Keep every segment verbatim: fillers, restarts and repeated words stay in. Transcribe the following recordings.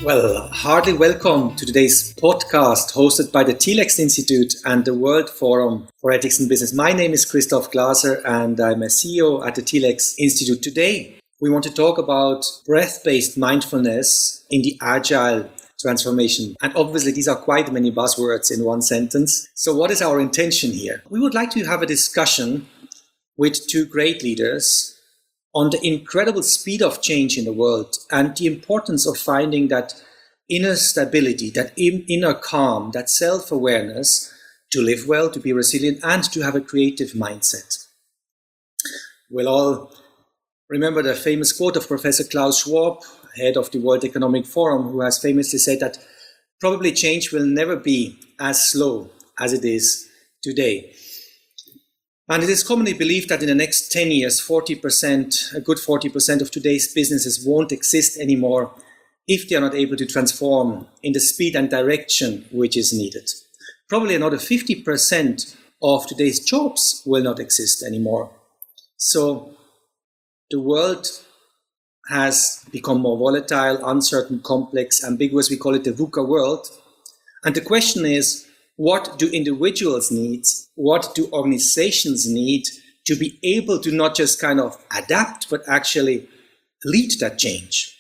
Well, heartily welcome to today's podcast hosted by the Telex Institute and the World Forum for Ethics in Business. My name is Christoph Glaser and I'm a C E O at the Telex Institute. Today, we want to talk about breath-based mindfulness in the agile transformation. And obviously, these are quite many buzzwords in one sentence. So what is our intention here? We would like to have a discussion with two great leaders on the incredible speed of change in the world and the importance of finding that inner stability, that inner calm, that self-awareness to live well, to be resilient, and to have a creative mindset. We'll all remember the famous quote of Professor Klaus Schwab, head of the World Economic Forum, who has famously said that probably change will never be as slow as it is today. And it is commonly believed that in the next ten years, forty percent, a good forty percent of today's businesses won't exist anymore if they are not able to transform in the speed and direction which is needed. Probably another fifty percent of today's jobs will not exist anymore. So the world has become more volatile, uncertain, complex, ambiguous. We call it the VUCA world. And the question is, what do individuals need? What do organizations need to be able to not just kind of adapt, but actually lead that change?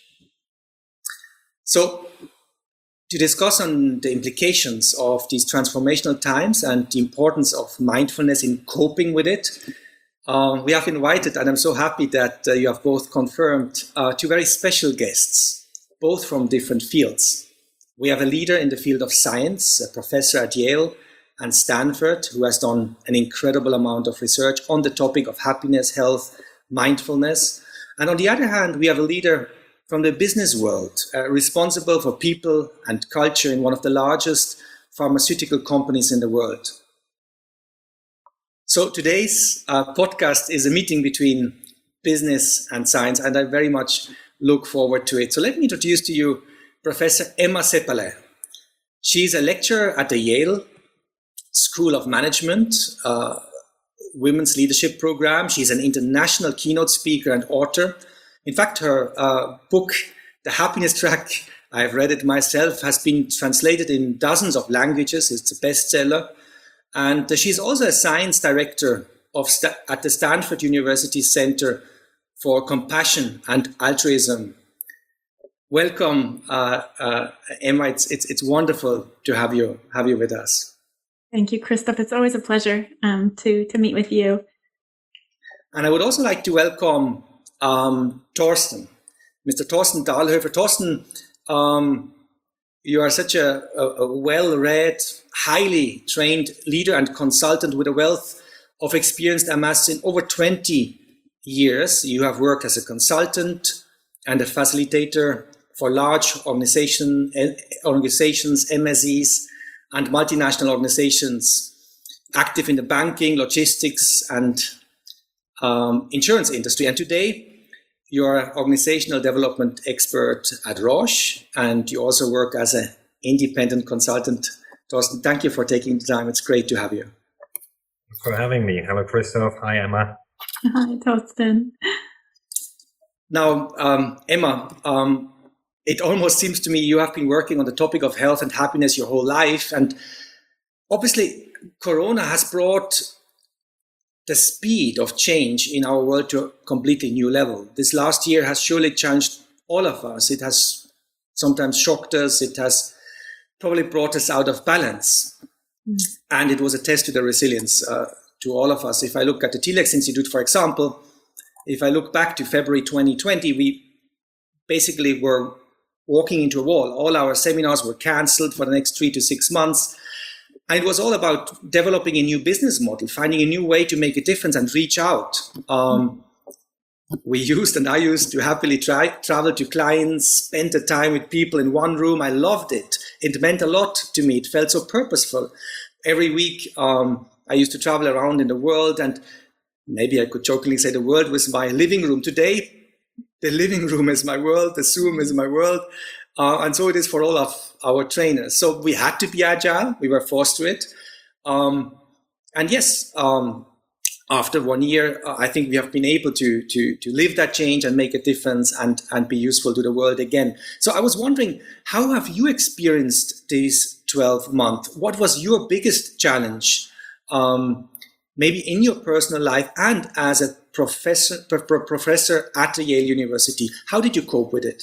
So to discuss on the implications of these transformational times and the importance of mindfulness in coping with it, uh, we have invited, and I'm so happy that uh, you have both confirmed, uh, two very special guests, both from different fields. We have a leader in the field of science, a professor at Yale and Stanford, who has done an incredible amount of research on the topic of happiness, health, mindfulness. And on the other hand, we have a leader from the business world, uh, responsible for people and culture in one of the largest pharmaceutical companies in the world. So today's uh, podcast is a meeting between business and science, and I very much look forward to it. So let me introduce to you Professor Emma Seppälä. She's a lecturer at the Yale School of Management, uh, Women's Leadership Program. She's an international keynote speaker and author. In fact, her uh, book, The Happiness Track, I've read it myself, has been translated in dozens of languages. It's a bestseller. And uh, she's also a science director of St- at the Stanford University Center for Compassion and Altruism. Welcome, uh, uh, Emma. It's, it's it's wonderful to have you have you with us. Thank you, Christoph. It's always a pleasure um, to to meet with you. And I would also like to welcome um, Thorsten, Mister Thorsten Dahlhöfer. Thorsten, um, you are such a, a, a well-read, highly trained leader and consultant with a wealth of experience amassed in over twenty years. You have worked as a consultant and a facilitator for large organization, organizations, M S Es, and multinational organizations active in the banking, logistics, and um, insurance industry. And today, you're an organizational development expert at Roche, and you also work as an independent consultant. Thorsten, thank you for taking the time. It's great to have you. Thanks for having me. Hello, Christoph. Hi, Emma. Hi, Thorsten. Now, um, Emma, um, it almost seems to me you have been working on the topic of health and happiness your whole life. And obviously, Corona has brought the speed of change in our world to a completely new level. This last year has surely challenged all of us. It has sometimes shocked us. It has probably brought us out of balance. Mm. And it was a test to the resilience uh, to all of us. If I look at the Telex Institute, for example, if I look back to February twenty twenty, we basically were walking into a wall. All our seminars were canceled for the next three to six months. And it was all about developing a new business model, finding a new way to make a difference and reach out. Um, we used, and I used to happily try, travel to clients, spend the time with people in one room. I loved it. It meant a lot to me. It felt so purposeful. Every week, um, I used to travel around in the world, and maybe I could jokingly say the world was my living room. Today, the living room is my world, the Zoom is my world, uh, and so it is for all of our trainers. So we had to be agile, we were forced to it. Um, and yes, um, after one year, uh, I think we have been able to to to live that change and make a difference and and be useful to the world again. So I was wondering, how have you experienced these twelve months? What was your biggest challenge, um, maybe in your personal life and as a professor pro- professor at the Yale University? How did you cope with it?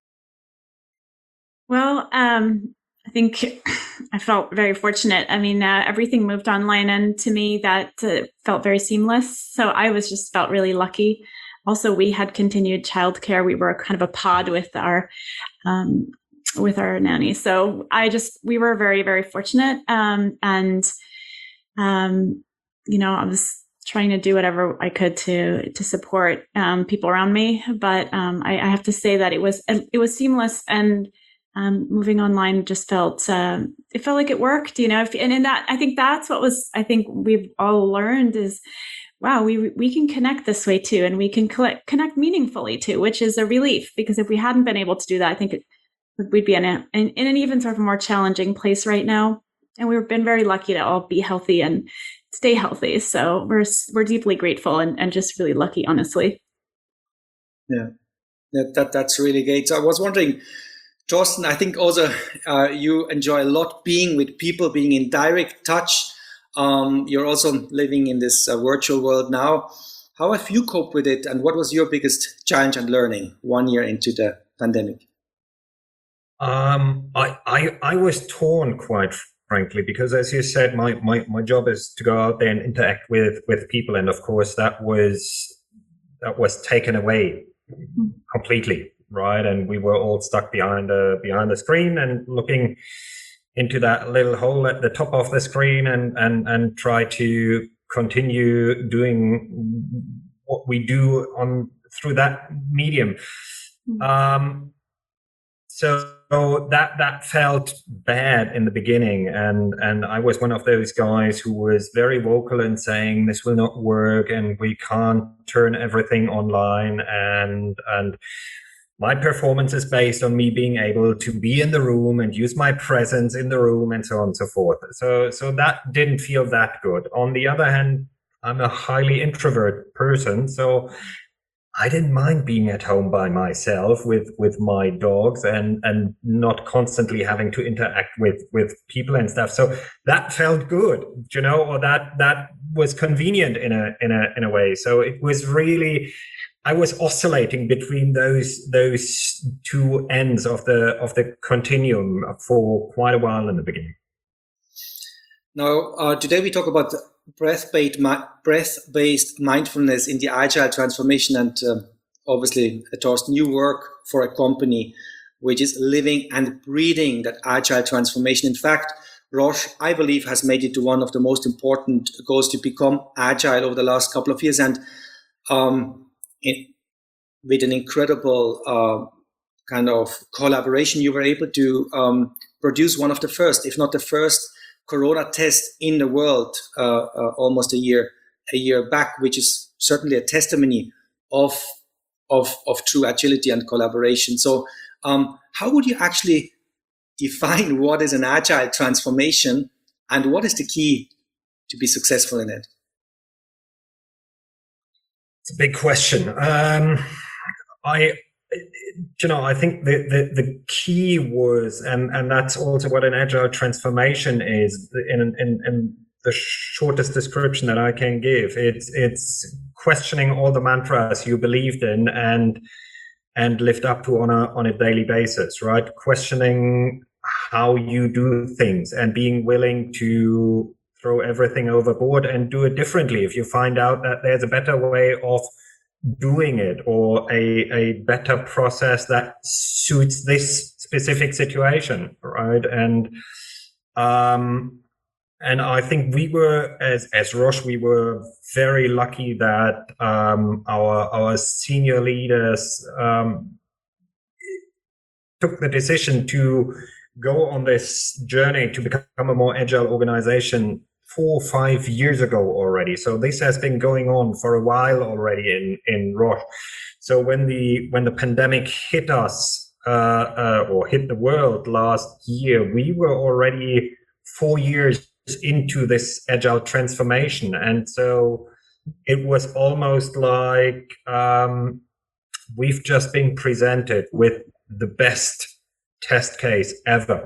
Well, um, I think I felt very fortunate. I mean, uh, everything moved online, and to me, that uh, felt very seamless. So I was just felt really lucky. Also, we had continued childcare. We were kind of a pod with our um, with our nanny. So I just we were very very fortunate. Um, and um, you know, I was trying to do whatever I could to to support um, people around me. But um, I, I have to say that it was it was seamless, and Um, moving online just felt, um, it felt like it worked, you know, if, and in that, I think that's what was, I think we've all learned is, wow, we, we can connect this way too. And we can collect, connect meaningfully too, which is a relief, because if we hadn't been able to do that, I think it, we'd be in, a, in, in an even sort of more challenging place right now. And we've been very lucky to all be healthy and stay healthy. So we're, we're deeply grateful and, and just really lucky, honestly. Yeah, that, that that's really great. So I was wondering, Thorsten, I think also uh, you enjoy a lot being with people, being in direct touch. Um, you're also living in this uh, virtual world now. How have you coped with it, and what was your biggest challenge and learning one year into the pandemic? Um, I, I I was torn, quite frankly, because as you said, my, my, my job is to go out there and interact with, with people, and of course that was that was taken away completely. Right, and we were all stuck behind the behind the screen and looking into that little hole at the top of the screen, and and and try to continue doing what we do on through that medium. Um, so that that felt bad in the beginning, and and I was one of those guys who was very vocal in saying this will not work, and we can't turn everything online, and and. My performance is based on me being able to be in the room and use my presence in the room and so on and so forth. So, so that didn't feel that good. On the other hand, I'm a highly introvert person, so I didn't mind being at home by myself with, with my dogs and, and not constantly having to interact with, with people and stuff. So that felt good, you know, or that, that was convenient in a, in a, in a way. So it was really, I was oscillating between those those two ends of the of the continuum for quite a while in the beginning. Now, uh, today we talk about breath-based breath-based mindfulness in the agile transformation, and uh, obviously, Thorsten, you work for a company which is living and breathing that agile transformation. In fact, Roche, I believe, has made it to one of the most important goals to become agile over the last couple of years, and um, In, with an incredible uh, kind of collaboration, you were able to um, produce one of the first, if not the first, corona test in the world uh, uh, almost a year a year back, which is certainly a testimony of of, of true agility and collaboration. So, um, how would you actually define what is an agile transformation, and what is the key to be successful in it? It's a big question. Um, I, you know, I think the, the, the key was, and, and that's also what an agile transformation is in, in, in the shortest description that I can give. It's, it's questioning all the mantras you believed in and, and lived up to on a, on a daily basis, right? Questioning how you do things and being willing to throw everything overboard and do it differently if you find out that there's a better way of doing it, or a, a better process that suits this specific situation, right? And um, and I think we were, as as Roche, we were very lucky that um, our our senior leaders um, took the decision to go on this journey to become a more agile organization four or five years ago already. So this has been going on for a while already in, in Roche. So when the when the pandemic hit us uh, uh, or hit the world last year, we were already four years into this agile transformation. And so it was almost like um, we've just been presented with the best test case ever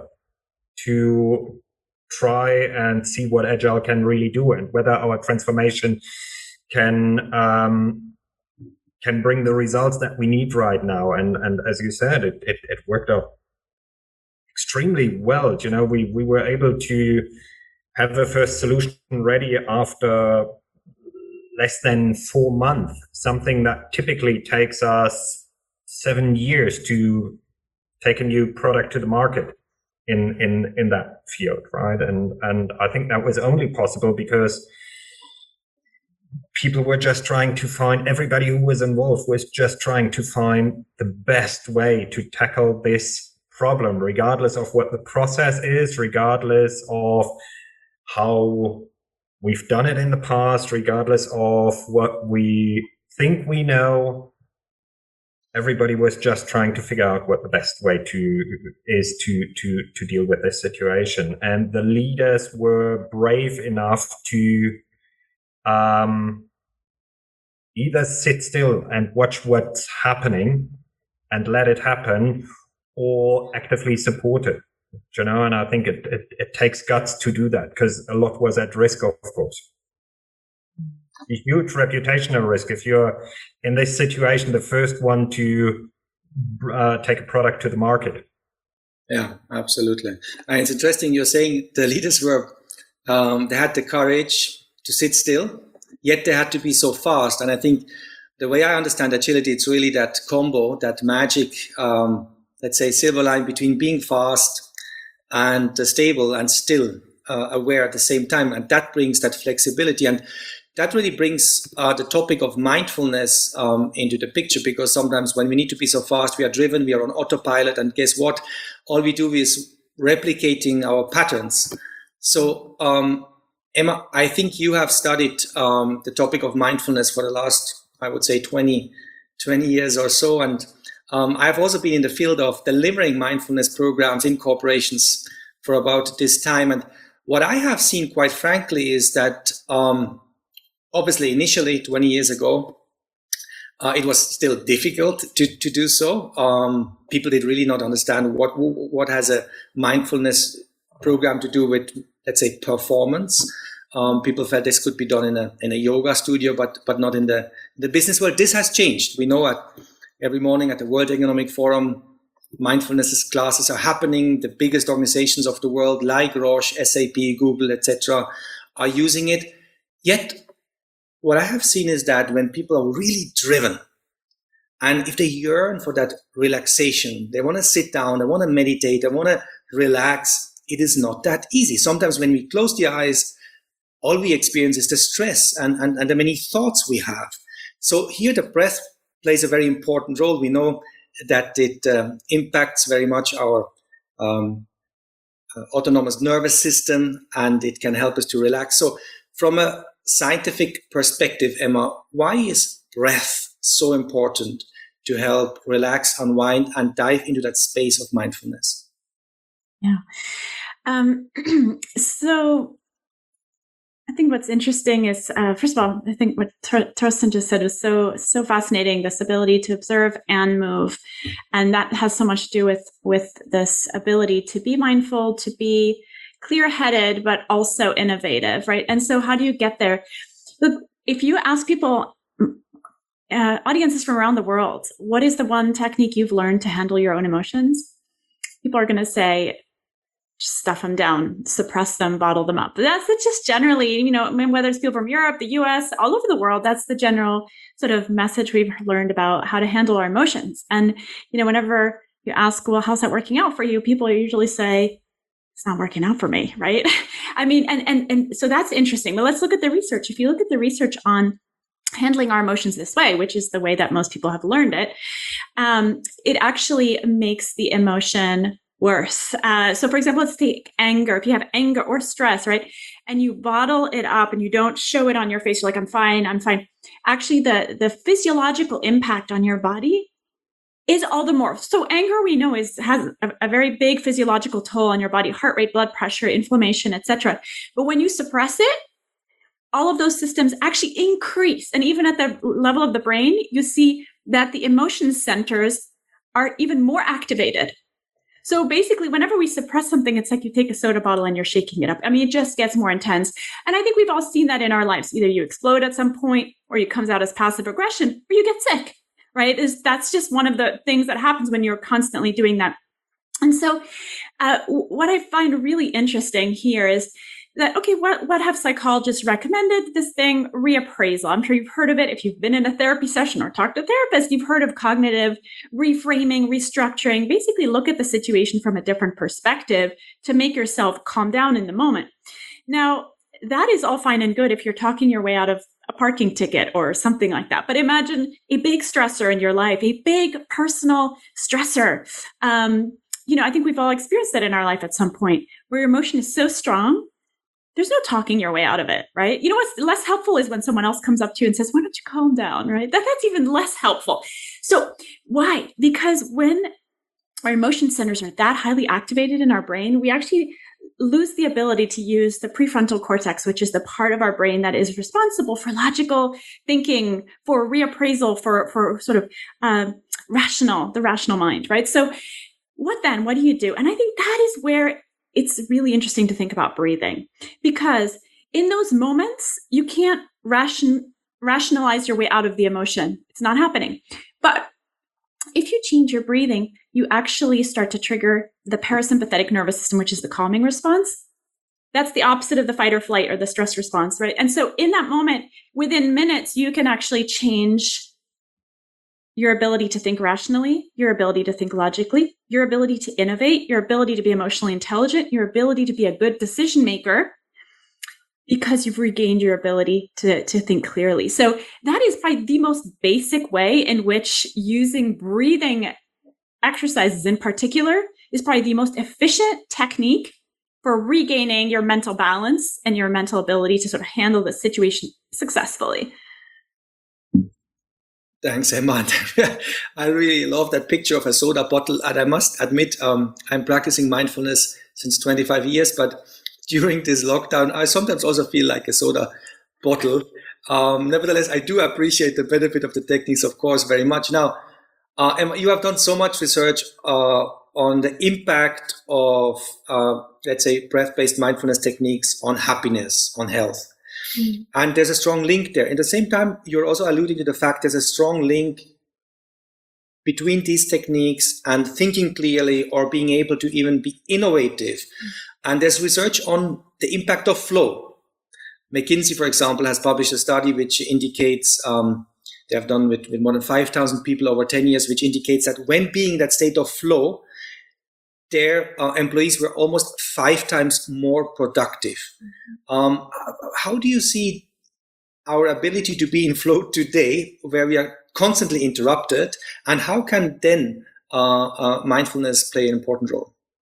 to try and see what Agile can really do and whether our transformation can um, can bring the results that we need right now. And and as you said, it it, it worked out extremely well. You know, we we were able to have the first solution ready after less than four months, something that typically takes us seven years to take a new product to the market in in in that field, right? And and I think that was only possible because people were just trying to find, everybody who was involved was just trying to find the best way to tackle this problem, regardless of what the process is, regardless of how we've done it in the past, regardless of what we think we know. Everybody was just trying to figure out what the best way to is to to to deal with this situation. And the leaders were brave enough to um, either sit still and watch what's happening and let it happen, or actively support it. You know, and I think it, it, it takes guts to do that because a lot was at risk, of course. A huge reputational risk if you're in this situation, the first one to uh, take a product to the market. Yeah, absolutely. And it's interesting you're saying the leaders were, um, they had the courage to sit still, yet they had to be so fast. And I think the way I understand agility, it's really that combo, that magic, um, let's say, silver line between being fast and uh, stable and still uh, aware at the same time. And that brings that flexibility. And that really brings uh, the topic of mindfulness um, into the picture, because sometimes when we need to be so fast, we are driven, we are on autopilot, and guess what? All we do is replicating our patterns. So, um, Emma, I think you have studied um, the topic of mindfulness for the last, I would say, twenty, twenty years or so. And um, I've also been in the field of delivering mindfulness programs in corporations for about this time. And what I have seen, quite frankly, is that um, obviously, initially, twenty years ago, uh, it was still difficult to, to do so. Um, people did really not understand what what has a mindfulness program to do with, let's say, performance. Um, people felt this could be done in a in a yoga studio, but but not in the the business world. This has changed. We know at every morning at the World Economic Forum, mindfulness classes are happening. The biggest organizations of the world, like Roche, S A P, Google, et cetera, are using it. Yet, what I have seen is that when people are really driven, and if they yearn for that relaxation, they want to sit down, they want to meditate, they want to relax, it is not that easy. Sometimes when we close the eyes, all we experience is the stress and, and, and the many thoughts we have. So here the breath plays a very important role. We know that it um, impacts very much our um, uh, autonomous nervous system, and it can help us to relax. So from a scientific perspective, Emma, why is breath so important to help relax, unwind, and dive into that space of mindfulness? Yeah. Um, so I think what's interesting is, uh, first of all, I think what Tor- Torsten just said was so so fascinating. This ability to observe and move, and that has so much to do with with this ability to be mindful, to be clear-headed, but also innovative, right? And so, how do you get there? Look, if you ask people, uh, audiences from around the world, what is the one technique you've learned to handle your own emotions? People are going to say, stuff them down, suppress them, bottle them up. That's just generally, you know, I mean, whether it's people from Europe, the U S, all over the world, that's the general sort of message we've learned about how to handle our emotions. And, you know, whenever you ask, well, how's that working out for you? People usually say, it's not working out for me, right? I mean, and, and, and so that's interesting. But let's look at the research. If you look at the research on handling our emotions this way, which is the way that most people have learned it, um, it actually makes the emotion worse. Uh, so for example, let's take anger. If you have anger or stress, right, and you bottle it up and you don't show it on your face, you're like, I'm fine, I'm fine. Actually, the, the physiological impact on your body is all the more. So anger, we know, is has a, a very big physiological toll on your body, heart rate, blood pressure, inflammation, et cetera. But when you suppress it, all of those systems actually increase. And even at the level of the brain, you see that the emotion centers are even more activated. So basically, whenever we suppress something, it's like you take a soda bottle and you're shaking it up. I mean, it just gets more intense. And I think we've all seen that in our lives. Either you explode at some point, or it comes out as passive aggression, or you get sick, right? Is that's just one of the things that happens when you're constantly doing that. And so uh, what I find really interesting here is that, okay, what, what have psychologists recommended? This thing, reappraisal. I'm sure you've heard of it. If you've been in a therapy session or talked to a therapist, you've heard of cognitive reframing, restructuring. Basically, look at the situation from a different perspective to make yourself calm down in the moment. Now, that is all fine and good if you're talking your way out of a parking ticket or something like that. But imagine a big stressor in your life, a big personal stressor. Um, you know, I think we've all experienced that in our life at some point, where your emotion is so strong, there's no talking your way out of it, right? You know what's less helpful is when someone else comes up to you and says, why don't you calm down, right? That, that's even less helpful. So why? Because when our emotion centers are that highly activated in our brain, we actually lose the ability to use the prefrontal cortex, which is the part of our brain that is responsible for logical thinking, for reappraisal, for, for sort of uh, rational, the rational mind, right? So what then? What do you do? And I think that is where it's really interesting to think about breathing, because in those moments, you can't ration, rationalize your way out of the emotion. It's not happening. But if you change your breathing, you actually start to trigger the parasympathetic nervous system, which is the calming response. That's the opposite of the fight or flight or the stress response, right? And so in that moment, within minutes, you can actually change your ability to think rationally, your ability to think logically, your ability to innovate, your ability to be emotionally intelligent, your ability to be a good decision maker, because you've regained your ability to, to think clearly. So that is probably the most basic way in which using breathing exercises in particular is probably the most efficient technique for regaining your mental balance and your mental ability to sort of handle the situation successfully. Thanks, Emma. I really love that picture of a soda bottle. And I must admit, um, I'm practicing mindfulness since twenty-five years, but during this lockdown, I sometimes also feel like a soda bottle. Um, nevertheless, I do appreciate the benefit of the techniques, of course, very much. Now, uh, Emma, you have done so much research uh, on the impact of, uh, let's say, breath-based mindfulness techniques on happiness, on health. Mm. And there's a strong link there. At the same time, you're also alluding to the fact there's a strong link between these techniques and thinking clearly or being able to even be innovative. Mm. And there's research on the impact of flow. McKinsey, for example, has published a study which indicates, um, they have done with, with more than five thousand people over ten years, which indicates that when being in that state of flow, their uh, employees were almost five times more productive. Mm-hmm. Um, how do you see our ability to be in flow today, where we are constantly interrupted, and how can then uh, uh, mindfulness play an important role?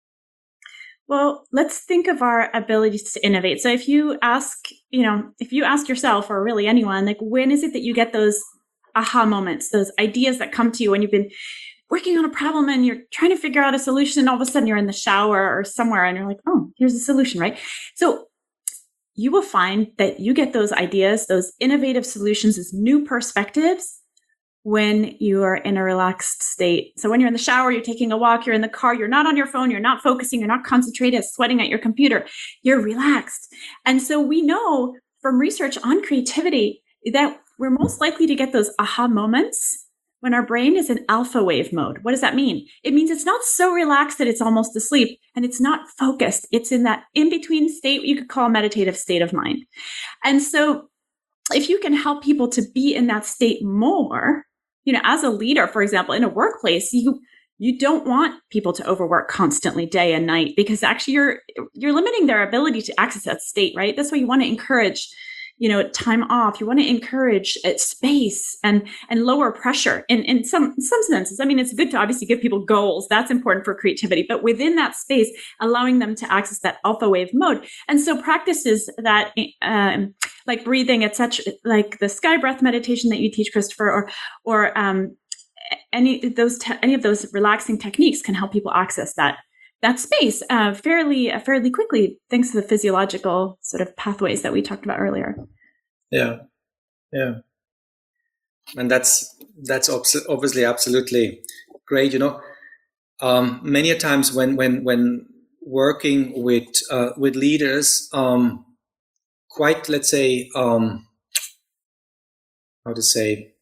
Well, let's think of our abilities to innovate. So if you ask, you know, if you ask yourself, or really anyone, like, when is it that you get those aha moments, those ideas that come to you when you've been working on a problem and you're trying to figure out a solution, and all of a sudden you're in the shower or somewhere and you're like, oh, here's a solution, right? So you will find that you get those ideas, those innovative solutions, these new perspectives when you are in a relaxed state. So when you're in the shower, you're taking a walk, you're in the car, you're not on your phone, you're not focusing, you're not concentrated, sweating at your computer, you're relaxed. And so we know from research on creativity that we're most likely to get those aha moments when our brain is in alpha wave mode. What does that mean? It means it's not so relaxed that it's almost asleep, and it's not focused. It's in that in-between state you could call a meditative state of mind. And so if you can help people to be in that state more, you know, as a leader, for example, in a workplace, you you don't want people to overwork constantly day and night, because actually you're you're limiting their ability to access that state, right? That's why you want to encourage, you know, time off. You want to encourage uh, space and and lower pressure in, in some in some senses. I mean, it's good to obviously give people goals. That's important for creativity. But within that space, allowing them to access that alpha wave mode. And so practices that um, like breathing, et cetera, like the sky breath meditation that you teach, Christopher, or or um, any of those te- any of those relaxing techniques can help people access that that space uh, fairly uh, fairly quickly, thanks to the physiological sort of pathways that we talked about earlier. Yeah, yeah, and that's that's obviously absolutely great. You know, um, many a times when when when working with uh, with leaders, um, quite let's say um, how to say,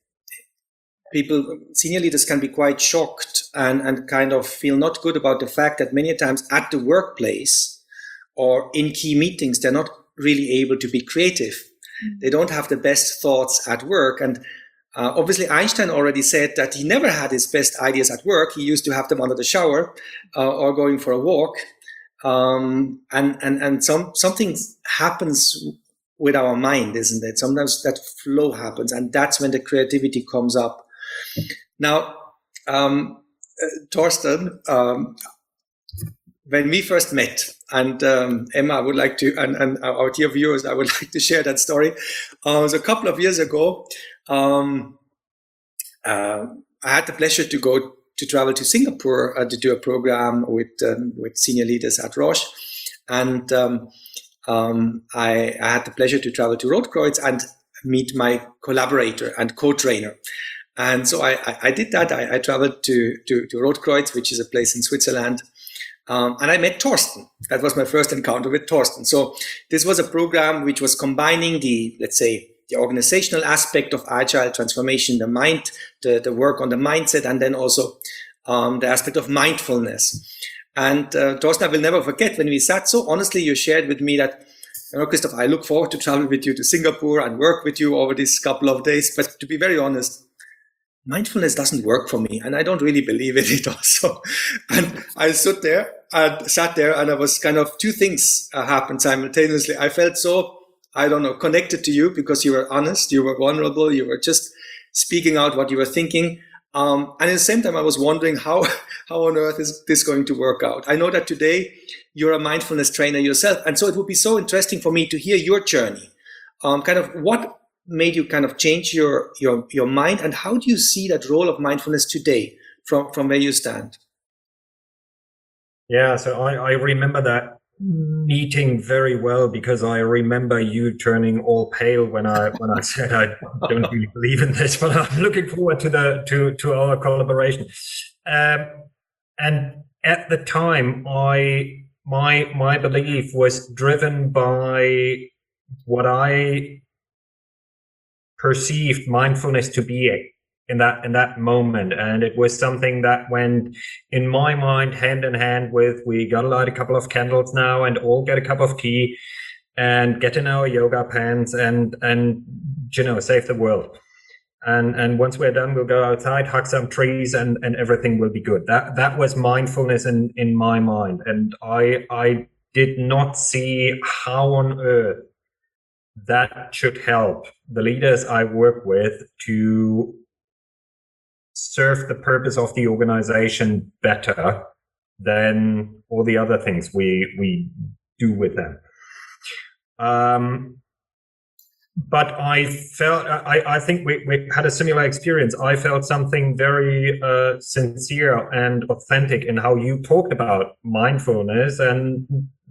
people, senior leaders can be quite shocked and and kind of feel not good about the fact that many a times at the workplace or in key meetings they're not really able to be creative. They don't have the best thoughts at work. And uh, obviously Einstein already said that he never had his best ideas at work. He used to have them under the shower uh, or going for a walk. Um, and and, and some something happens with our mind, isn't it? Sometimes that flow happens, and that's when the creativity comes up. Now, um, uh, Torsten, um, when we first met, and um, Emma, I would like to, and, and our dear viewers, I would like to share that story. Uh, it was a couple of years ago. Um, uh, I had the pleasure to go to travel to Singapore uh, to do a program with um, with senior leaders at Roche, and um, um, I, I had the pleasure to travel to Rotkreuz and meet my collaborator and co-trainer. And so I, I, I did that. I, I traveled to, to to Rotkreuz, which is a place in Switzerland. Um, and I met Torsten. That was my first encounter with Torsten. So this was a program which was combining the, let's say, the organizational aspect of agile transformation, the mind, the, the work on the mindset, and then also um, the aspect of mindfulness. And uh, Torsten, I will never forget when we sat so honestly, you shared with me that, you know, Christoph, I look forward to travel with you to Singapore and work with you over these couple of days. But to be very honest, mindfulness doesn't work for me, and I don't really believe in it also. And I stood there and sat there, and I was kind of, two things uh, happened simultaneously. I felt so, I don't know, connected to you because you were honest, you were vulnerable, you were just speaking out what you were thinking. Um, and at the same time, I was wondering how, how on earth is this going to work out? I know that today you're a mindfulness trainer yourself. And so it would be so interesting for me to hear your journey. Um, kind of what made you kind of change your, your, your mind, and how do you see that role of mindfulness today from, from where you stand? Yeah, so I, I remember that meeting very well, because I remember you turning all pale when I when I said I don't really believe in this, but I'm looking forward to the to to our collaboration. Um, and at the time, I my my belief was driven by what I perceived mindfulness to be in that in that moment, and it was something that went in my mind hand in hand with, we gotta light a couple of candles now and all get a cup of tea and get in our yoga pants and and you know save the world, and and once we're done we'll go outside, hug some trees, and and everything will be good. That that was mindfulness in in my mind, and I I did not see how on earth that should help the leaders I work with to serve the purpose of the organization better than all the other things we we do with them. Um, but I felt, I, I think we, we had a similar experience. I felt something very uh, sincere and authentic in how you talked about mindfulness, and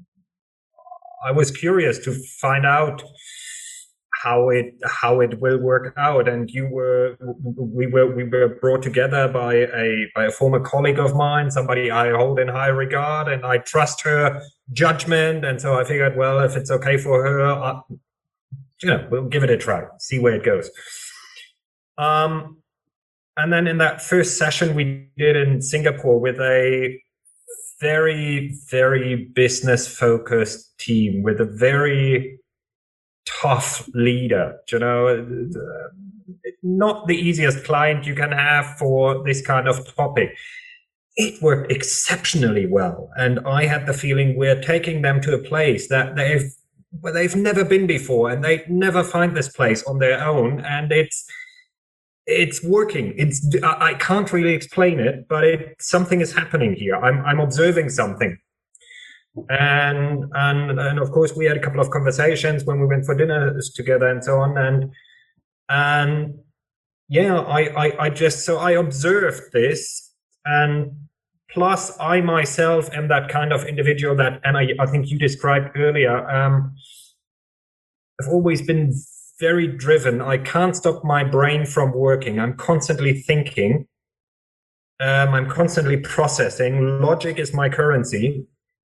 I was curious to find out how it how it will work out. And you were we were we were brought together by a by a former colleague of mine, somebody I hold in high regard, and I trust her judgment. And so I figured, well, if it's okay for her, I, you know, we'll give it a try, see where it goes. Um, and then in that first session we did in Singapore with a very very business focused team with a very tough leader, you know, not the easiest client you can have for this kind of topic. It worked exceptionally well, and I had the feeling we're taking them to a place that they've where they've never been before, and they never find this place on their own, and it's it's working. It's I can't really explain it, but it something is happening here. I'm I'm observing something. And, and and of course we had a couple of conversations when we went for dinner together and so on, and and yeah I, I I just so I observed this, and plus I myself am that kind of individual that, and I, I think you described earlier, um I've always been very driven. I can't stop my brain from working. I'm constantly thinking. Um, I'm constantly processing. Logic is my currency.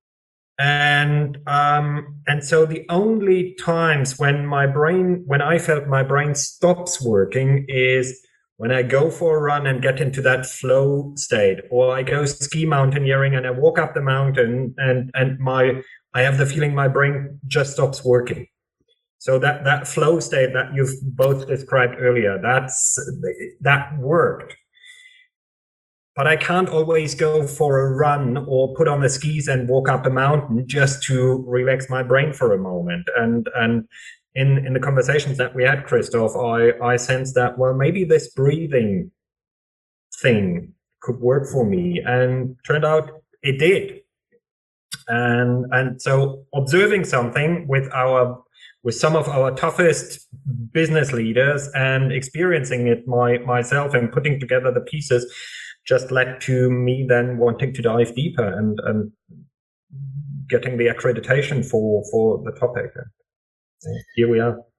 And um, and so the only times when my brain, when I felt my brain stops working is when I go for a run and get into that flow state, or I go ski mountaineering and I walk up the mountain and and my I have the feeling my brain just stops working. So that that flow state that you've both described earlier, that's that worked. But I can't always go for a run or put on the skis and walk up a mountain just to relax my brain for a moment. And and in, in the conversations that we had, Christoph, I, I sensed that, well, maybe this breathing thing could work for me. And turned out it did. And and so observing something with our with some of our toughest business leaders and experiencing it my, myself and putting together the pieces just led to me then wanting to dive deeper and, and getting the accreditation for, for the topic. And here we are.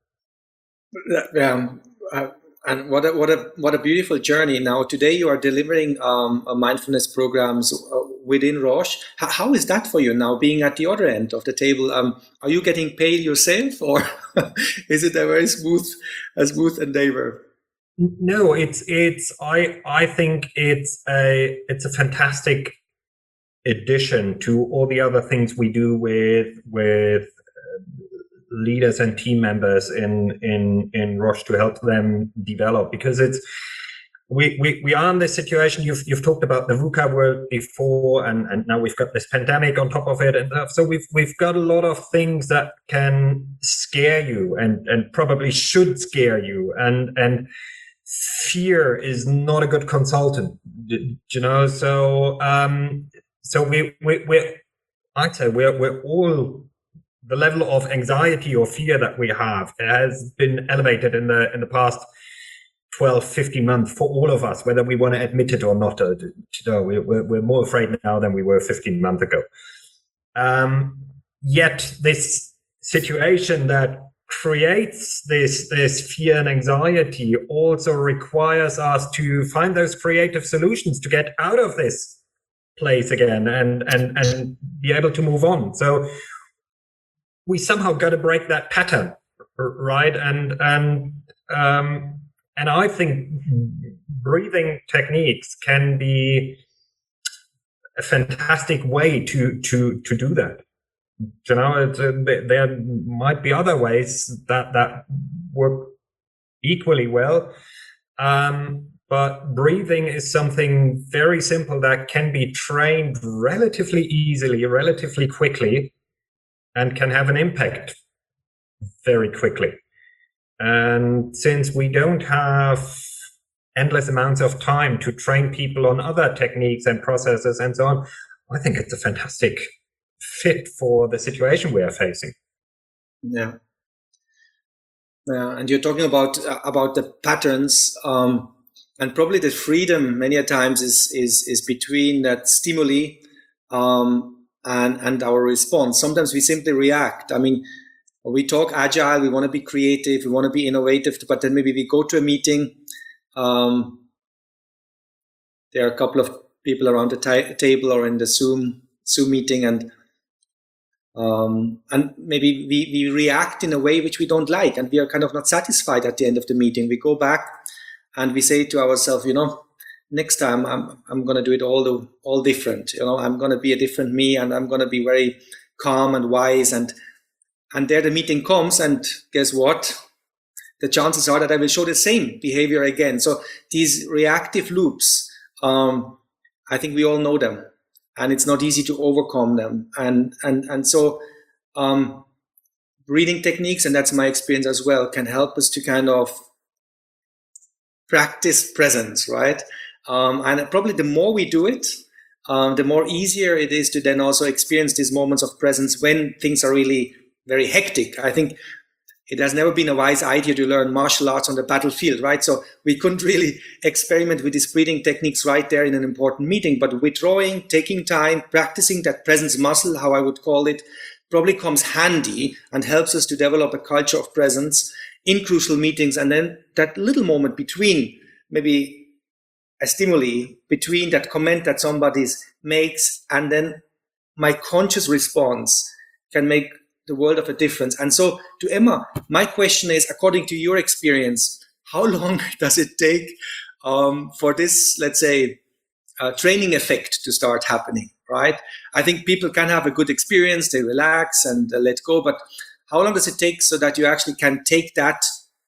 Um, uh, and what a, what a what a beautiful journey. Now, today you are delivering um, mindfulness programs within Roche. How, how is that for you now, being at the other end of the table? Um, are you getting paid yourself, or is it a very smooth, a smooth endeavor? No, it's it's. I I think it's a it's a fantastic addition to all the other things we do with with leaders and team members in in in Roche to help them develop, because it's we we we are in this situation. You've you've talked about the VUCA world before, and and now we've got this pandemic on top of it, and stuff. So we've we've got a lot of things that can scare you and and probably should scare you, and and. Fear is not a good consultant, you know. So, um, so we we we I'd say we're we're all the level of anxiety or fear that we have has been elevated in the in the past twelve, fifteen months for all of us, whether we want to admit it or not. You know, we're we're more afraid now than we were fifteen months ago. Um, yet this situation that creates this this fear and anxiety also requires us to find those creative solutions to get out of this place again and and and be able to move on. So we somehow got to break that pattern, right? And and um, and I think breathing techniques can be a fantastic way to to to do that. You know, it, uh, there might be other ways that that work equally well, um, but breathing is something very simple that can be trained relatively easily, relatively quickly, and can have an impact very quickly. And since we don't have endless amounts of time to train people on other techniques and processes and so on, I think it's a fantastic fit for the situation we are facing. Yeah. Yeah, and you're talking about uh, about the patterns, um, and probably the freedom many a times is is is between that stimuli um, and and our response. Sometimes we simply react. I mean, we talk agile, we want to be creative, we want to be innovative, but then maybe we go to a meeting. Um, there are a couple of people around the t- table or in the Zoom Zoom meeting, and Um, and maybe we, we react in a way which we don't like, and we are kind of not satisfied at the end of the meeting. We go back and we say to ourselves, you know, next time I'm I'm going to do it all the, all different. You know, I'm going to be a different me, and I'm going to be very calm and wise. And and there the meeting comes, and guess what? The chances are that I will show the same behavior again. So these reactive loops, um, I think we all know them. And it's not easy to overcome them. And and and so um, breathing techniques, and that's my experience as well, can help us to kind of practice presence, right? Um, and probably the more we do it, um, the more easier it is to then also experience these moments of presence when things are really very hectic. I think it has never been a wise idea to learn martial arts on the battlefield, right? So we couldn't really experiment with these breathing techniques right there in an important meeting, but withdrawing, taking time, practicing that presence muscle, how I would call it, probably comes handy and helps us to develop a culture of presence in crucial meetings, and then that little moment between maybe a stimuli, between that comment that somebody makes, and then my conscious response can make the world of a difference. And so to Emma, my question is, according to your experience, how long does it take um, for this, let's say, uh, training effect to start happening, right? I think people can have a good experience, they relax and uh, let go, but how long does it take so that you actually can take that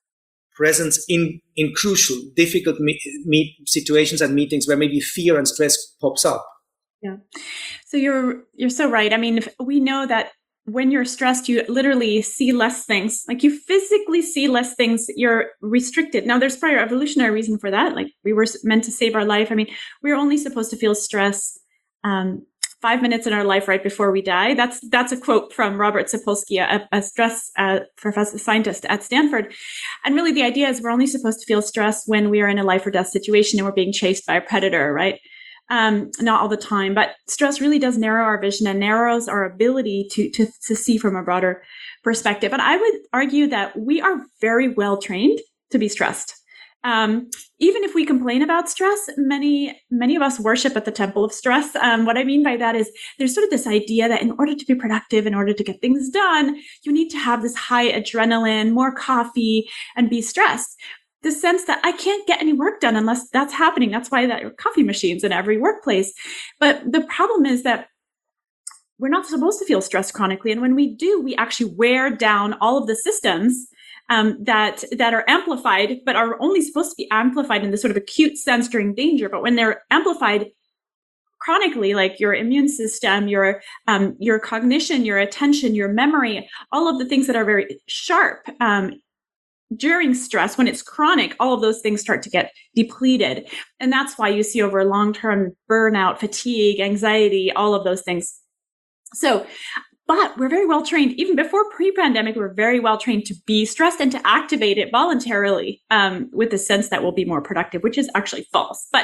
presence in, in crucial, difficult me- meet situations and meetings where maybe fear and stress pops up? Yeah. So you're you're so right. I mean, if we know that when you're stressed, you literally see less things. Like you physically see less things. You're restricted. Now, there's probably an evolutionary reason for that. Like we were meant to save our life. I mean, we're only supposed to feel stress um, five minutes in our life right before we die. That's that's a quote from Robert Sapolsky, a, a stress uh, professor scientist at Stanford. And really, the idea is we're only supposed to feel stress when we are in a life or death situation and we're being chased by a predator, right? Um, not all the time, but stress really does narrow our vision and narrows our ability to, to, to see from a broader perspective. And I would argue that we are very well trained to be stressed. Um, even if we complain about stress, many, many of us worship at the temple of stress. Um, what I mean by that is there's sort of this idea that in order to be productive, in order to get things done, you need to have this high adrenaline, more coffee, and be stressed. The sense that I can't get any work done unless that's happening. That's why there are coffee machines in every workplace. But the problem is that we're not supposed to feel stressed chronically. And when we do, we actually wear down all of the systems um, that, that are amplified, but are only supposed to be amplified in this sort of acute sense during danger. But when they're amplified chronically, like your immune system, your um, your cognition, your attention, your memory, all of the things that are very sharp, um, during stress, when it's chronic, all of those things start to get depleted. And that's why you see over long-term burnout, fatigue, anxiety, all of those things. So, but we're very well trained. Even before pre-pandemic, we were very well trained to be stressed and to activate it voluntarily um, with the sense that we'll be more productive, which is actually false. But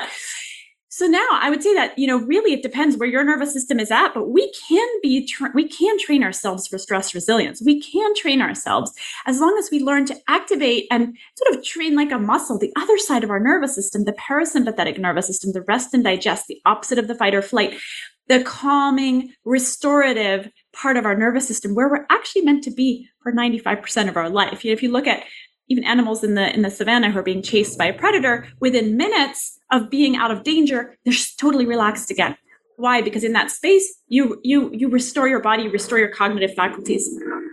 so now I would say that, you know, really it depends where your nervous system is at, but we can be, tra- we can train ourselves for stress resilience. We can train ourselves as long as we learn to activate and sort of train like a muscle, the other side of our nervous system, the parasympathetic nervous system, the rest and digest, the opposite of the fight or flight, the calming, restorative part of our nervous system where we're actually meant to be for ninety-five percent of our life. You know, if you look at even animals in the in the savannah who are being chased by a predator, within minutes of being out of danger, they're totally relaxed again. Why? Because in that space, you you you restore your body, you restore your cognitive faculties.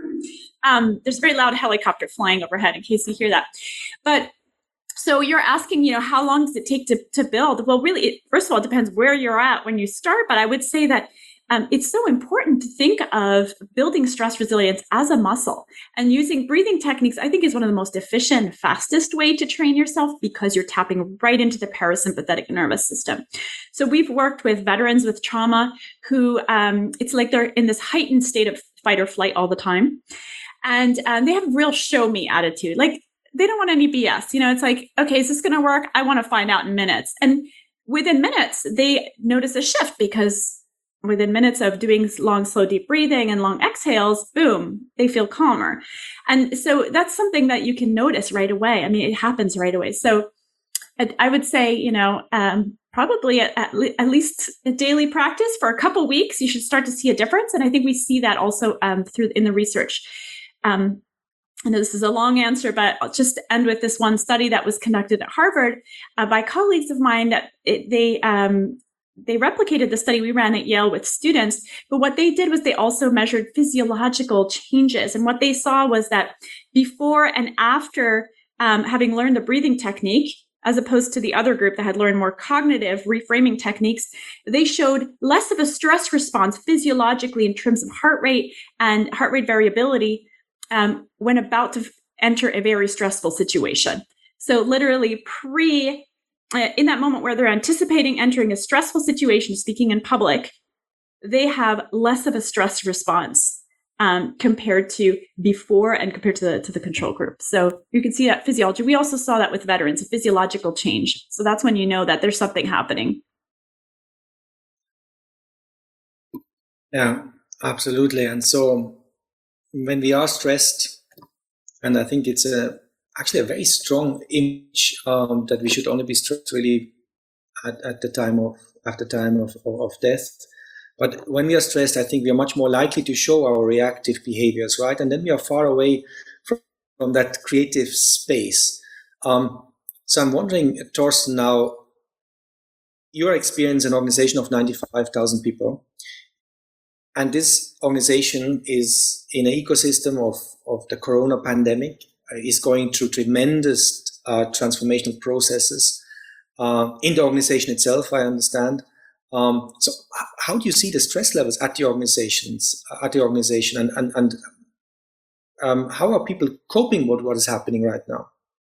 Um, there's a very loud helicopter flying overhead in case you hear that. But so you're asking, you know, how long does it take to, to build? Well, really, it, first of all, it depends where you're at when you start. But I would say that Um, it's so important to think of building stress resilience as a muscle, and using breathing techniques, I think, is one of the most efficient, fastest way to train yourself because you're tapping right into the parasympathetic nervous system. So we've worked with veterans with trauma who um, it's like they're in this heightened state of fight or flight all the time. And um, they have a real show me attitude. Like they don't want any B S. You know, it's like, okay, is this going to work? I want to find out in minutes. And within minutes, they notice a shift because within minutes of doing long, slow, deep breathing and long exhales, boom, they feel calmer. And so that's something that you can notice right away. I mean, it happens right away. So I would say, you know, um, probably at, at, le- at least a daily practice for a couple weeks, you should start to see a difference. And I think we see that also um, through in the research. Um, I know this is a long answer, but I'll just end with this one study that was conducted at Harvard uh, by colleagues of mine. That it, they um, They replicated the study we ran at Yale with students, but what they did was they also measured physiological changes. And what they saw was that before and after um, having learned the breathing technique, as opposed to the other group that had learned more cognitive reframing techniques, they showed less of a stress response physiologically in terms of heart rate and heart rate variability um, when about to enter a very stressful situation. So literally pre in that moment where they're anticipating entering a stressful situation, speaking in public, they have less of a stress response um, compared to before and compared to the, to the control group. So you can see that physiology. We also saw that with veterans, a physiological change. So that's when you know that there's something happening. Yeah, absolutely. And so when we are stressed, and I think it's a actually a very strong image um, that we should only be stressed really at, at the time of at the time of, of, of death. But when we are stressed, I think we are much more likely to show our reactive behaviors, right? And then we are far away from, from that creative space. Um, so I'm wondering, Thorsten, now, your experience in an organization of ninety-five thousand people, and this organization is in an ecosystem of, of the corona pandemic, uh, is going through tremendous uh, transformational processes uh, in the organization itself, I understand. Um, so how do you see the stress levels at the organizations, at the organization, and, and, and um, how are people coping with what is happening right now?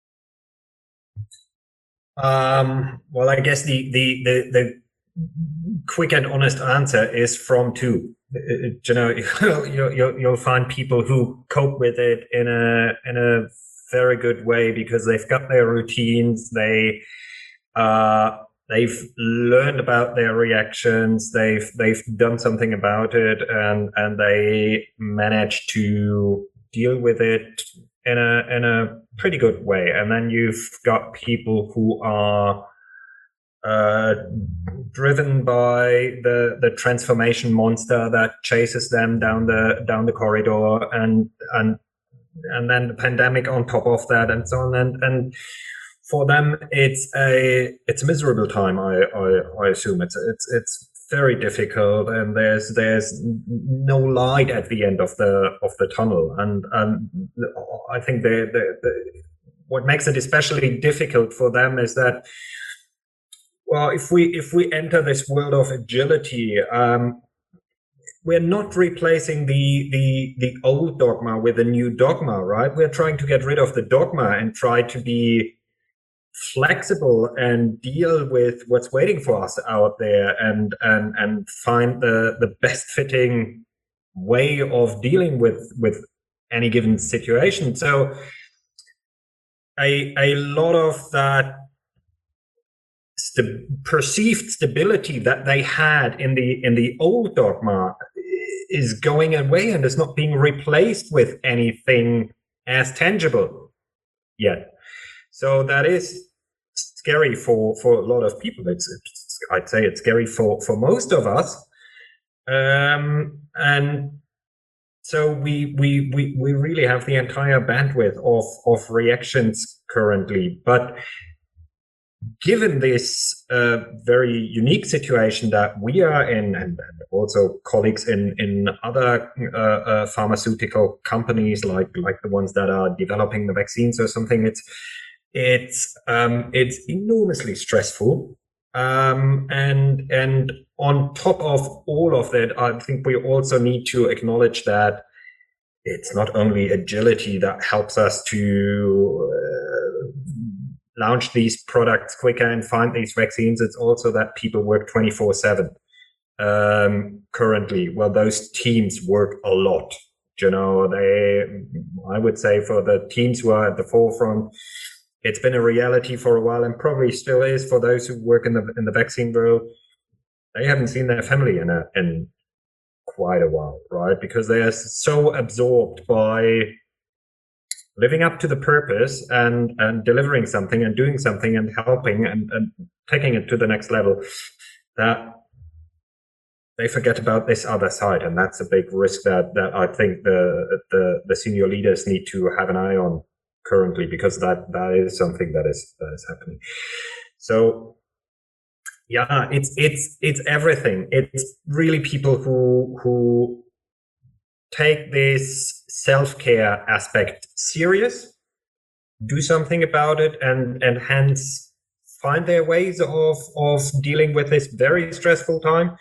Um, well, I guess the, the, the, the quick and honest answer is from two. You know, you'll, you'll find people who cope with it in a, in a very good way because they've got their routines. They, uh, They've learned about their reactions. They've they've done something about it, and and they manage to deal with it in a in a pretty good way. And then you've got people who are uh, driven by the the transformation monster that chases them down the down the corridor, and and and then the pandemic on top of that, and so on, and and. For them, it's a it's a miserable time. I, I I assume it's it's it's very difficult, and there's there's no light at the end of the of the tunnel. And and I think the, the, the what makes it especially difficult for them is that, well, if we if we enter this world of agility, um, we're not replacing the the the old dogma with a new dogma, right? We're trying to get rid of the dogma and try to be flexible and deal with what's waiting for us out there, and and and find the the best fitting way of dealing with with any given situation. So a a lot of that st- perceived stability that they had in the in the old dogma is going away and is not being replaced with anything as tangible yet. So that is scary for, for a lot of people. It's, it's I'd say it's scary for, for most of us. Um, and so we, we, we, we really have the entire bandwidth of, of reactions currently. But given this uh, very unique situation that we are in, and, and also colleagues in, in other uh, uh, pharmaceutical companies like, like the ones that are developing the vaccines or something, it's It's um, it's enormously stressful, um, and and on top of all of that, I think we also need to acknowledge that it's not only agility that helps us to uh, launch these products quicker and find these vaccines. It's also that people work twenty-four seven um, currently. Well, those teams work a lot. You know, they, I would say, for the teams who are at the forefront, it's been a reality for a while, and probably still is for those who work in the in the vaccine world. They haven't seen their family in a, in quite a while, right? Because they are so absorbed by living up to the purpose and and delivering something and doing something and helping and, and taking it to the next level that they forget about this other side. And that's a big risk that that I think the the the senior leaders need to have an eye on currently, because that that is something that is that is happening. So yeah, it's it's it's everything. It's really people who who take this self-care aspect serious, do something about it, and and hence find their ways of of dealing with this very stressful time.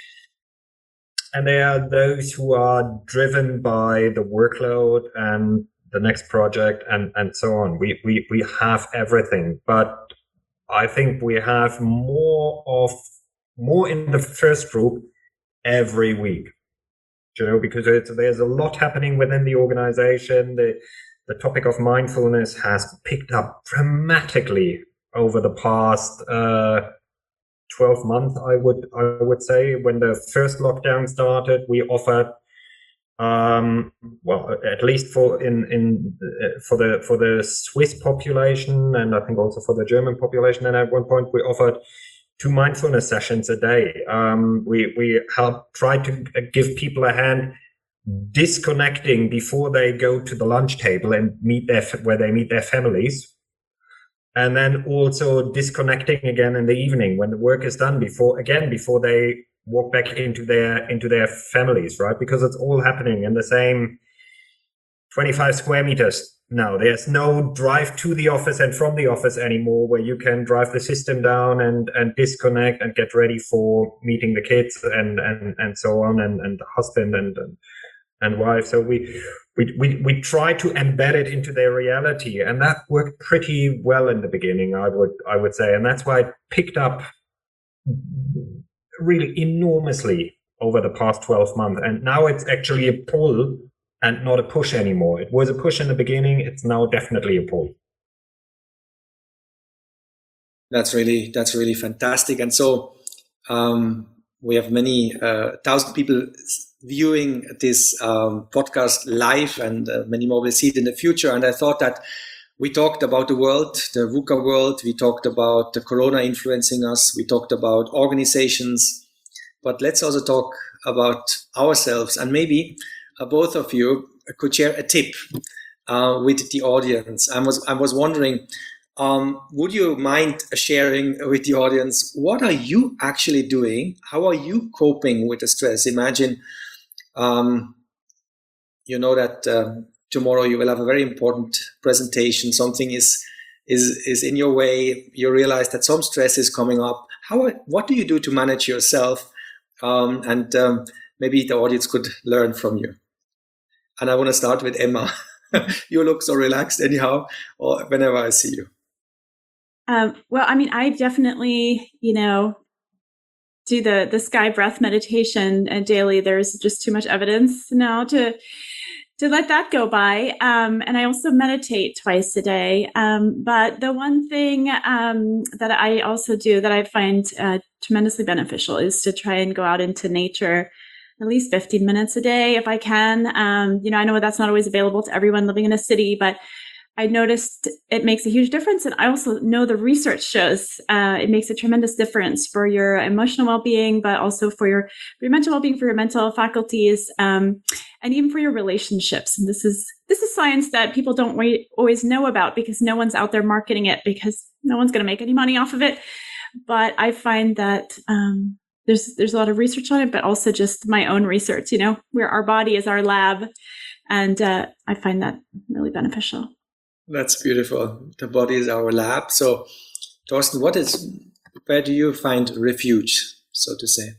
And there are those who are driven by the workload and the next project and, and so on. We, we, we have everything, but I think we have more of, more in the first group every week, you know, because it's, there's a lot happening within the organization. The, the topic of mindfulness has picked up dramatically over the past, uh, twelve months, I would, I would say. When the first lockdown started, we offered Um, well, at least for in in uh, for the for the Swiss population, and I think also for the German population. And at one point, we offered two mindfulness sessions a day. Um, we we help try to give people a hand disconnecting before they go to the lunch table and meet their where they meet their families, and then also disconnecting again in the evening when the work is done, before again before they walk back into their into their families, right? Because it's all happening in the same twenty-five square meters now. There's no drive to the office and from the office anymore, where you can drive the system down and and disconnect and get ready for meeting the kids and and and so on, and and the husband and and, and wife. So we we we we try to embed it into their reality, and that worked pretty well in the beginning, I would I would say, and that's why it picked up really enormously over the past twelve months. And now it's actually a pull and not a push anymore. It was a push in the beginning. It's now definitely a pull. That's really, that's really fantastic. And so um, we have many uh, thousand people viewing this um, podcast live, and uh, many more will see it in the future. And I thought that we talked about the world, the VUCA world. We talked about the corona influencing us. We talked about organizations, but let's also talk about ourselves. And maybe uh, both of you could share a tip uh, with the audience. I was, I was wondering, um, would you mind sharing with the audience, what are you actually doing? How are you coping with the stress? Imagine, um, you know that, um, tomorrow you will have a very important presentation. Something is is is in your way. You realize that some stress is coming up. How? What do you do to manage yourself? Um, and um, maybe the audience could learn from you. And I want to start with Emma. You look so relaxed anyhow, or whenever I see you. Um, well, I mean, I definitely, you know, do the the sky breath meditation uh, daily. There's just too much evidence now to. to let that go by. Um, and I also meditate twice a day. Um, but the one thing um, that I also do that I find uh, tremendously beneficial is to try and go out into nature at least fifteen minutes a day if I can. Um, you know, I know that's not always available to everyone living in a city, but I noticed it makes a huge difference. And I also know the research shows uh, it makes a tremendous difference for your emotional well-being, but also for your, for your mental well-being, for your mental faculties, um, and even for your relationships. And this is this is science that people don't wait, always know about, because no one's out there marketing it, because no one's going to make any money off of it. But I find that um, there's there's a lot of research on it, but also just my own research, you know, where our body is our lab. And uh, I find that really beneficial. That's beautiful. The body is our lab. So, Thorsten, what is, where do you find refuge, so to say?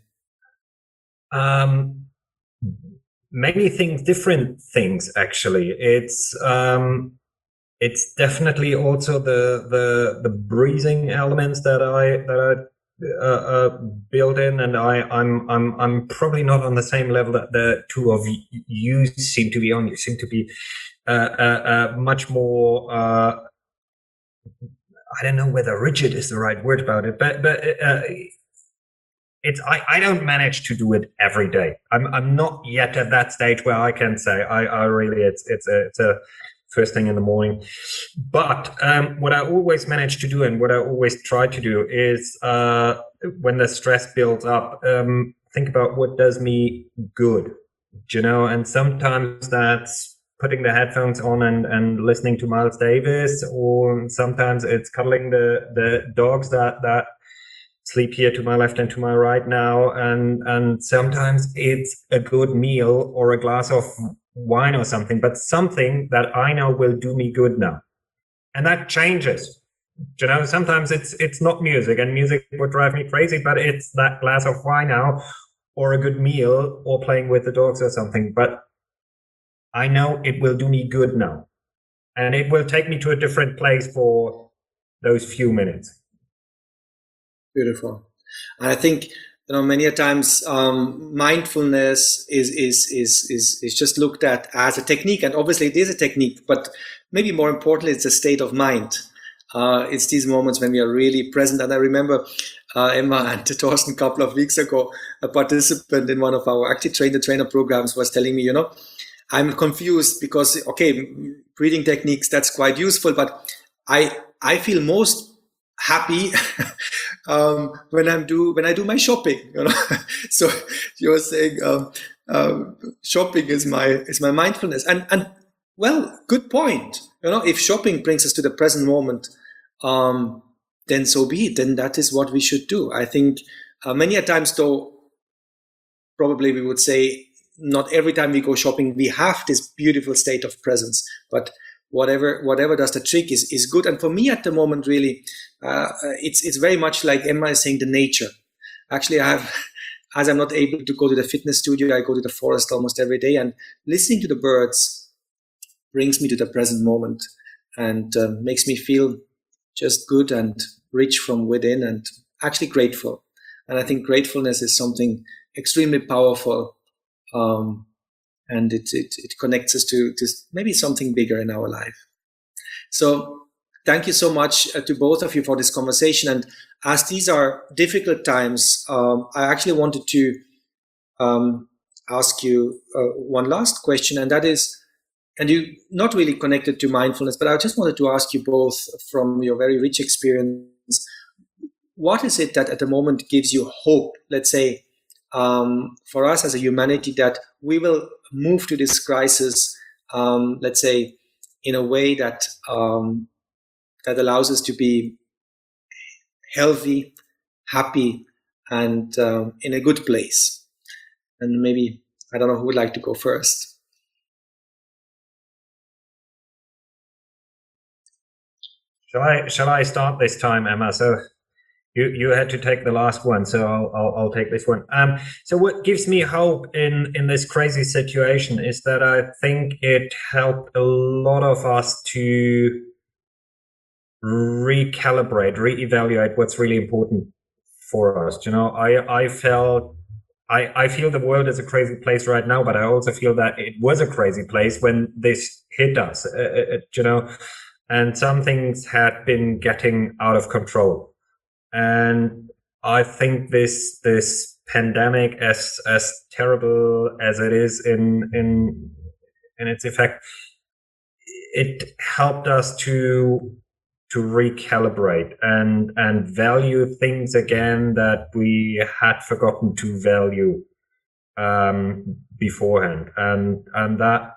Um, many things, different things, actually. It's um, it's definitely also the the the breathing elements that I that I uh, uh, build in, and I I'm I'm I'm probably not on the same level that the two of you seem to be on. You seem to be. Uh, uh, uh, much more, uh, I don't know whether rigid is the right word about it, but but uh, it's I, I don't manage to do it every day. I'm I'm not yet at that stage where I can say I, I really it's it's a, it's a first thing in the morning. But um, what I always manage to do, and what I always try to do, is uh, when the stress builds up, um, think about what does me good, you know, and sometimes that's putting the headphones on and, and listening to Miles Davis, or sometimes it's cuddling the, the dogs that, that sleep here to my left and to my right now. And, and sometimes it's a good meal or a glass of wine or something, but something that I know will do me good now. And that changes. You know, sometimes it's, it's not music, and music would drive me crazy, but it's that glass of wine now, or a good meal, or playing with the dogs or something. But I know it will do me good now, and it will take me to a different place for those few minutes. Beautiful. And I think, you know, many a times um, mindfulness is, is is is is just looked at as a technique, and obviously it is a technique, but maybe more importantly, it's a state of mind. Uh, it's these moments when we are really present. And I remember uh, Emma and Torsten a couple of weeks ago, a participant in one of our Active Train the Trainer programs was telling me, you know, I'm confused because, okay, breathing techniques, that's quite useful, but I I feel most happy um, when I'm do when I do my shopping. You know, so you're saying um, um, shopping is my is my mindfulness, and and well, good point. You know, if shopping brings us to the present moment, um, then so be it. Then that is what we should do. I think uh, many a times, though, probably we would say not every time we go shopping we have this beautiful state of presence, but whatever whatever does the trick is is good. And for me at the moment, really, uh, it's it's very much like Emma is saying, the nature. Actually, I have, as I'm not able to go to the fitness studio, I go to the forest almost every day, and listening to the birds brings me to the present moment and uh, makes me feel just good and rich from within and actually grateful. And I think gratefulness is something extremely powerful, um, and it, it it connects us to, to maybe something bigger in our life. So thank you so much uh, to both of you for this conversation. And as these are difficult times, um, I actually wanted to um, ask you uh, one last question, and that is, and you not really connected to mindfulness, but I just wanted to ask you both, from your very rich experience, what is it that at the moment gives you hope, let's say, um, for us as a humanity, that we will move to this crisis, um, let's say, in a way that um, that allows us to be healthy, happy, and um, in a good place? And maybe, I don't know who would like to go first. Shall I, shall I start this time, Emma? So you, you had to take the last one, so I'll, I'll, I'll take this one. Um, so what gives me hope in, in this crazy situation is that I think it helped a lot of us to recalibrate, reevaluate what's really important for us. You know, I, I felt, I, I feel the world is a crazy place right now, but I also feel that it was a crazy place when this hit us, uh, uh, you know, and some things had been getting out of control. And I think this this pandemic, as as terrible as it is in in in its effect, it helped us to to recalibrate and and value things again that we had forgotten to value um, beforehand, and and that,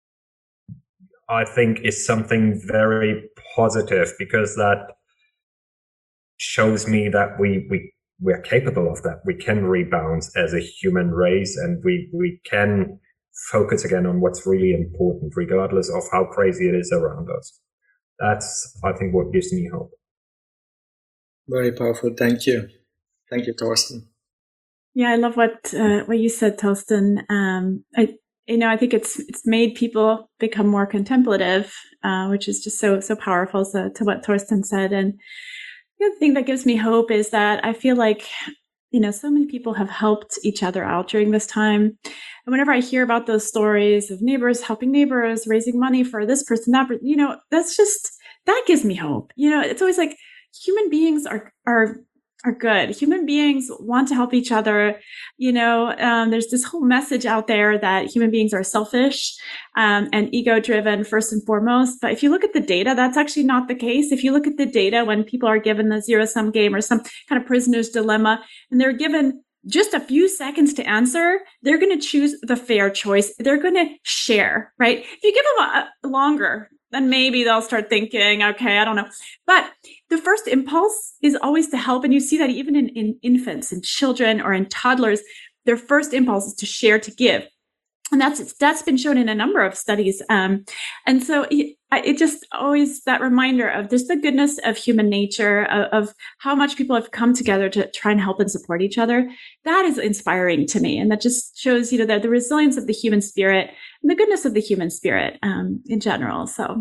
I think, is something very positive, because that shows me that we we we're capable of that. We can rebound as a human race, and we we can focus again on what's really important, regardless of how crazy it is around us. That's, I think, what gives me hope. Very powerful. Thank you. Thank you, Torsten. Yeah, I love what uh, what you said, Torsten. Um, I you know I think it's it's made people become more contemplative, uh, which is just so so powerful. So to what Torsten said, and the other thing that gives me hope is that I feel like, you know, so many people have helped each other out during this time. And whenever I hear about those stories of neighbors helping neighbors, raising money for this person, that, you know, that's just, that gives me hope. You know, it's always like human beings are, are, are good. Human beings want to help each other. You know, um, there's this whole message out there that human beings are selfish um, and ego-driven first and foremost. But if you look at the data, that's actually not the case. If you look at the data when people are given the zero-sum game or some kind of prisoner's dilemma, and they're given just a few seconds to answer, they're going to choose the fair choice. They're going to share, right? If you give them a, a longer, then maybe they'll start thinking, okay, I don't know. But the first impulse is always to help. And you see that even in, in infants and children or in toddlers, their first impulse is to share, to give. And that's that's been shown in a number of studies. Um, and so it, it just always, that reminder of just the goodness of human nature, of, of how much people have come together to try and help and support each other. That is inspiring to me. And that just shows, you know, the, the resilience of the human spirit and the goodness of the human spirit um, in general. So.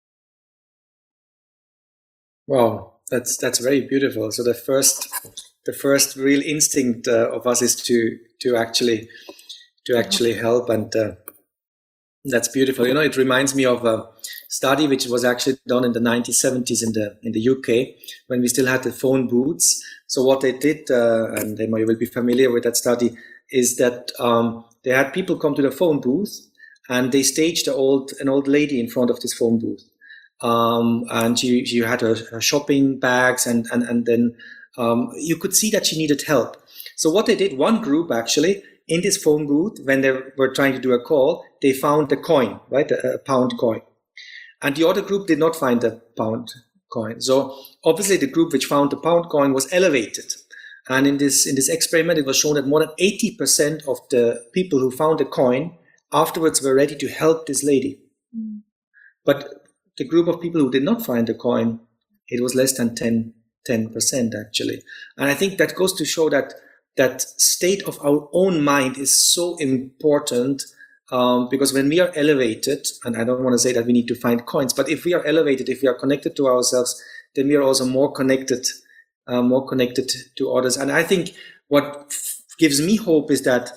Wow, that's that's very beautiful. So the first the first real instinct uh, of us is to to actually to actually help, and uh, that's beautiful. You know, it reminds me of a study, which was actually done in the nineteen seventies in the in the U K, when we still had the phone booths. So what they did, uh, and Emma, you will be familiar with that study, is that um, they had people come to the phone booth and they staged a old, an old lady in front of this phone booth. Um, and she, she had her, her shopping bags, and, and, and then um, you could see that she needed help. So what they did, one group actually, in this phone booth, when they were trying to do a call, they found a coin, right, a, a pound coin. And the other group did not find the pound coin. So obviously the group which found the pound coin was elevated. And in this in this experiment, it was shown that more than eighty percent of the people who found the coin afterwards were ready to help this lady. Mm. But the group of people who did not find the coin, it was less than ten percent actually. And I think that goes to show that that state of our own mind is so important, um, because when we are elevated, and I don't want to say that we need to find coins, but if we are elevated, if we are connected to ourselves, then we are also more connected, uh, more connected to others. And I think what f- gives me hope is that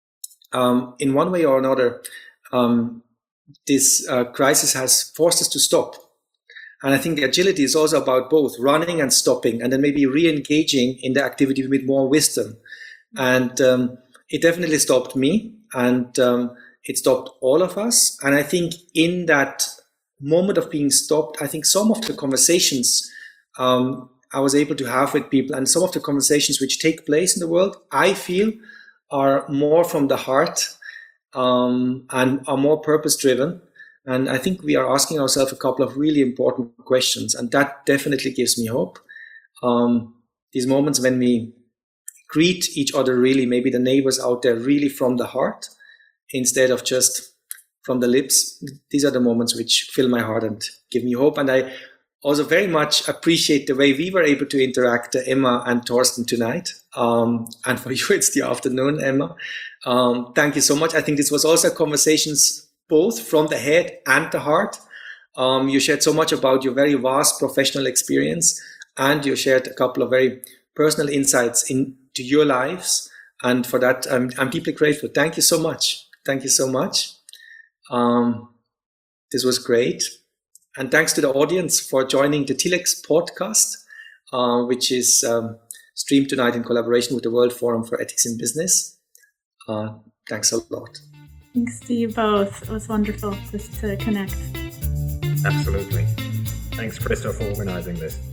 um, in one way or another, um, this uh, crisis has forced us to stop. And I think agility is also about both running and stopping, and then maybe re-engaging in the activity with more wisdom. And um, it definitely stopped me, and um, it stopped all of us. And I think in that moment of being stopped, I think some of the conversations um, I was able to have with people, and some of the conversations which take place in the world, I feel are more from the heart um, and are more purpose-driven. And I think we are asking ourselves a couple of really important questions, and that definitely gives me hope. Um, these moments when we greet each other, really, maybe the neighbors out there, really from the heart, instead of just from the lips, these are the moments which fill my heart and give me hope. And I also very much appreciate the way we were able to interact, uh, Emma and Thorsten, tonight. Um, and for you, it's the afternoon, Emma. Um, thank you so much. I think this was also conversations both from the head and the heart. Um, you shared so much about your very vast professional experience, and you shared a couple of very personal insights into your lives. And for that, I'm, I'm deeply grateful. Thank you so much. Thank you so much. Um, this was great. And thanks to the audience for joining the T L E X podcast, uh, which is um, streamed tonight in collaboration with the World Forum for Ethics in Business. Uh, thanks a lot. Thanks to you both. It was wonderful just to connect. Absolutely. Thanks, Christoph, for organizing this.